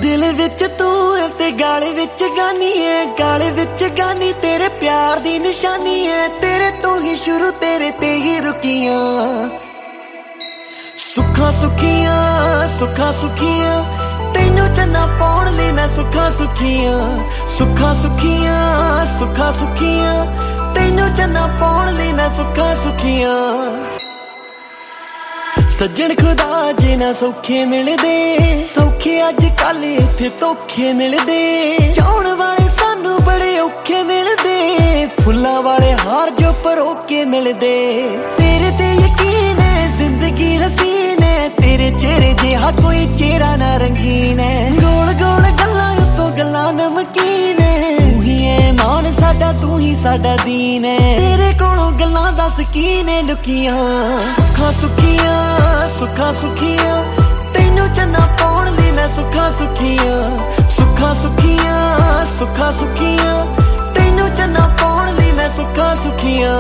दिल विच तू है ते गाले विच गानी है, गाले विच गानी तेरे प्यार दी निशानी है। तेरे तो ही शुरू तेरे ते ही रुकियां, सुखा सुखियां सुखा सुखियां तैनू चन्ना पाउण लई मैं सुखा सुखियां, सुखा सुखियां सुखा सुखियां तैनू चन्ना पाउण लई मैं सुखा सुखियां। सज्जन खुदा जे ना सौखे मिलदे, सौखे अज कल इत्थे धोखे मिलदे। चाउण वाले सानू बड़े औखे मिलदे, फुल्लां वाले हार जो परोके मिलदे। तेरे ते यकीन है जिंदगी हसीन है, तेरे चेहरे जिहा कोई चेहरा ना रंगीन है। गोल गोल गल्लां उत्तों गल्लां नमकीन है, तू ही है मान साडा तू ही साडा दीन है। तेरे कोलों गल्लां दस की ने लुकियां, सुखा सुखियां सुखा सुखियां तैनू चन्ना पाउण लई मैं सुखा सुखियां, सुखा सुखियां सुखा सुखियां तैनू चन्ना पाउण लई मैं सुखा सुखियां।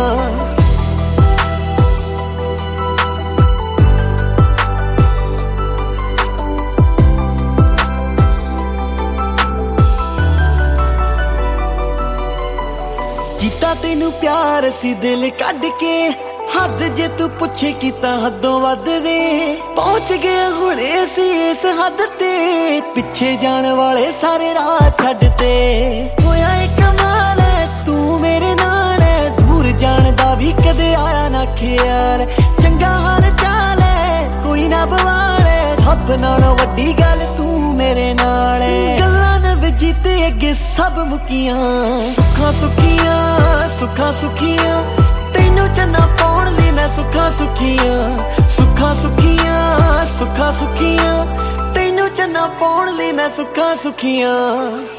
कीता तैनू प्यार सी दिल कढ के, हद जे तू पुछे कीता हदों वध वे। पहुंच गए हुणे सी इस हद ते, पिछे जाण वाले सारे राह छड्डते। होया एक कमाल है तू मेरे नाल है, दूर जाण दा भी कदे आया ना ख्याल। चंगा हाल चाल है कोई ना बवाल है, सब नालों वड्डी गल तू मेरे नाल है। गल्लां न जीते अगे सब मुकियां, सुखा सुखियां सुखा सुखियां तैनू चन्ना पाउण लई मैं सुखा सुखियां, सुखा सुखियां सुखा सुखियां तैनू चन्ना पाउण लई मैं सुखा सुखियां।